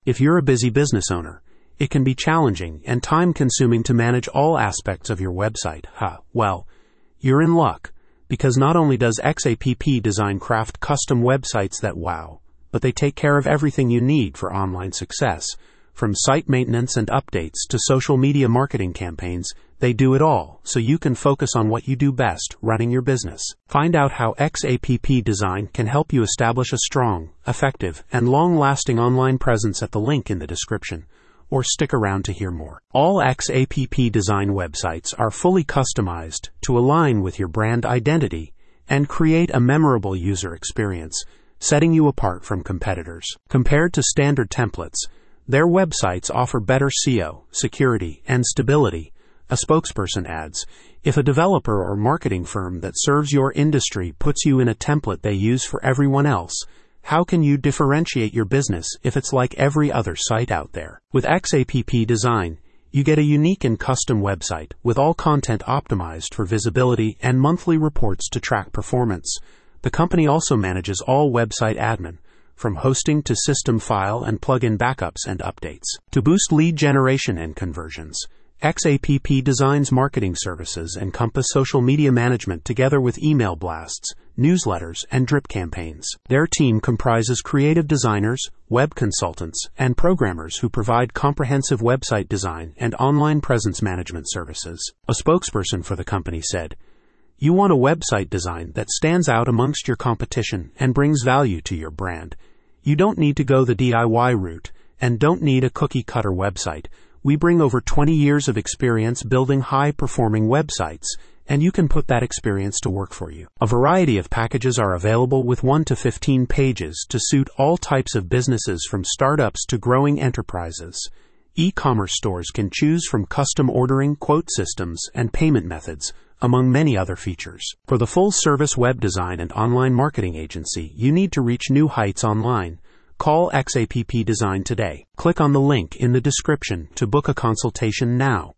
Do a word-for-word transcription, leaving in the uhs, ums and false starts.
If you're a busy business owner, it can be challenging and time-consuming to manage all aspects of your website. Huh, well, you're in luck, because not only does X A P P Design craft custom websites that wow, but they take care of everything you need for online success. From site maintenance and updates to social media marketing campaigns, they do it all, so you can focus on what you do best, running your business. Find out how X A P P Design can help you establish a strong, effective, and long-lasting online presence at the link in the description, or stick around to hear more. All X A P P Design websites are fully customized to align with your brand identity and create a memorable user experience, setting you apart from competitors. Compared to standard templates, their websites offer better S E O, security, and stability. A spokesperson adds, if a developer or marketing firm that serves your industry puts you in a template they use for everyone else, how can you differentiate your business if it's like every other site out there? With X A P P Design, you get a unique and custom website with all content optimized for visibility and monthly reports to track performance. The company also manages all website admin, from hosting to system file and plugin backups and updates. To boost lead generation and conversions, X A P P Design's marketing services encompass social media management together with email blasts, newsletters, and drip campaigns. Their team comprises creative designers, web consultants, and programmers who provide comprehensive website design and online presence management services. A spokesperson for the company said, "You want a website design that stands out amongst your competition and brings value to your brand. You don't need to go the D I Y route and don't need a cookie-cutter website. We bring over twenty years of experience building high-performing websites, and you can put that experience to work for you." A variety of packages are available with one to fifteen pages to suit all types of businesses from startups to growing enterprises. E-commerce stores can choose from custom ordering, quote systems, and payment methods, among many other features. For the full-service web design and online marketing agency, you need to reach new heights online. Call X A P P Design today. Click on the link in the description to book a consultation now.